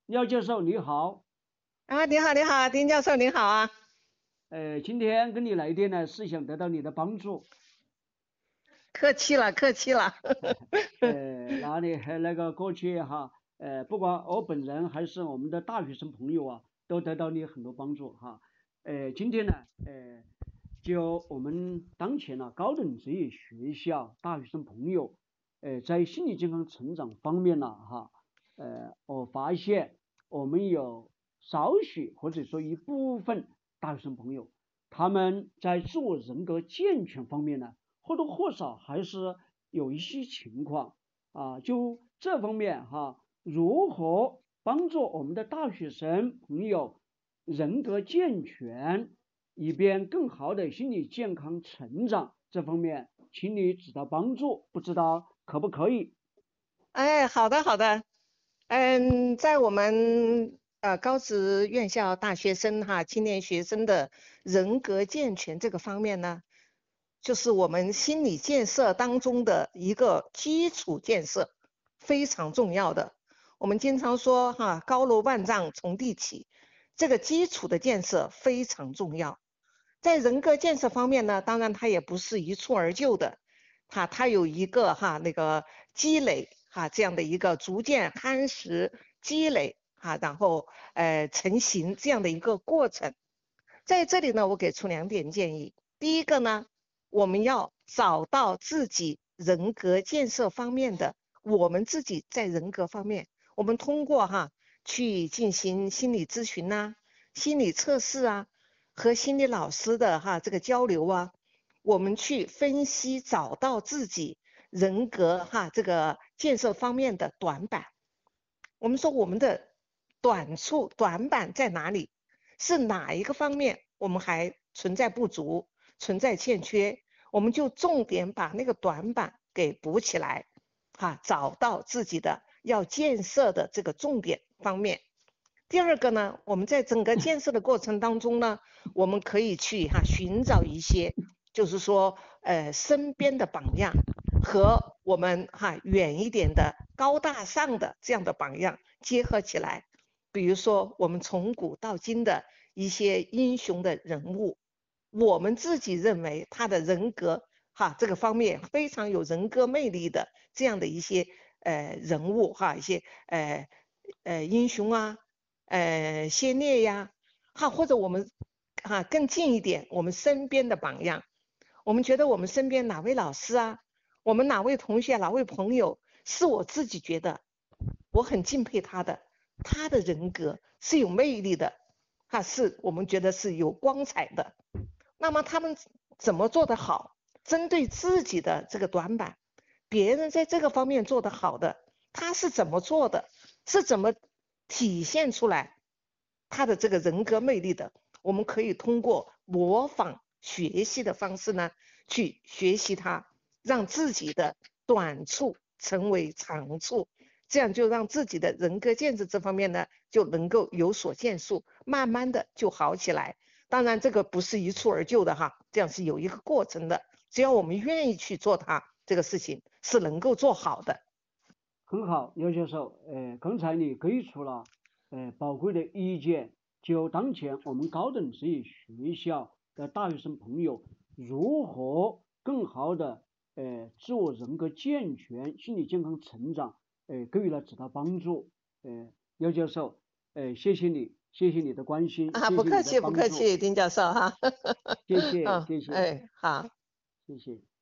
廖教授你好， 啊，你好，你好，丁教授，您好啊！ 今天跟你来电呢，是想得到你的帮助。 客气了，客气了。 那你还那个过去哈，不管我本人还是我们的大学生朋友啊，都得到你很多帮助哈。今天呢，就我们当前呢，高等职业学校大学生朋友，在心理健康成长方面呢，哈，我发现我们有少许或者说一部分大学生朋友，他们在自我人格健全方面呢，或多或少还是有一些情况啊，就这方面哈，如何帮助我们的大学生朋友人格健全，以便更好的心理健康成长这方面，请你指导帮助，不知道可不可以？ 哎，好的，好的。在我们高职院校大学生哈青年学生的人格健全这个方面呢，就是我们心理建设当中的一个基础建设，非常重要的。我们经常说哈，高楼万丈从地起，这个基础的建设非常重要。在人格建设方面呢，当然它也不是一蹴而就的，它有一个那个积累这样的一个逐渐夯实积累然后成型这样的一个过程。在这里呢，我给出2点建议。第一个呢，我们要找到自己人格建设方面的，我们自己在人格方面，我们通过去进行心理咨询心理测试和心理老师的这个交流我们去分析找到自己人格这个建设方面的短板。我们说我们的短板在哪里？是哪一个方面我们还存在不足、存在欠缺？我们就重点把那个短板给补起来，找到自己的要建设的这个重点方面。第二个呢，我们在整个建设的过程当中呢，我们可以去寻找一些，就是说身边的榜样和我们远一点的高大上的这样的榜样结合起来。比如说我们从古到今的一些英雄的人物，我们自己认为他的人格这个方面非常有人格魅力的这样的一些人物一些英雄先烈呀，或者我们更近一点，我们身边的榜样，我们觉得我们身边哪位老师我们哪位同学、哪位朋友，是我自己觉得我很敬佩他的，他的人格是有魅力的，是我们觉得是有光彩的。那么他们怎么做得好？针对自己的这个短板，别人在这个方面做得好的，他是怎么做的？是怎么体现出来他的这个人格魅力的？我们可以通过模仿学习的方式呢，去学习他，让自己的短处成为长处，这样就让自己的人格建设这方面呢，就能够有所建树，慢慢的就好起来。当然，这个不是一蹴而就的这样是有一个过程的。只要我们愿意去做它，这个事情是能够做好的。 很好，刘教授，刚才你给出了宝贵的意见，就当前我们高等职业学校的大学生朋友如何更好的自我人格健全、心理健康成长，给予了指导帮助。刘教授，谢谢你，谢谢你的关心，谢谢你的不客气，不帮助， 客气，丁教授谢谢， 嗯， 谢谢， 哎，好。 谢谢。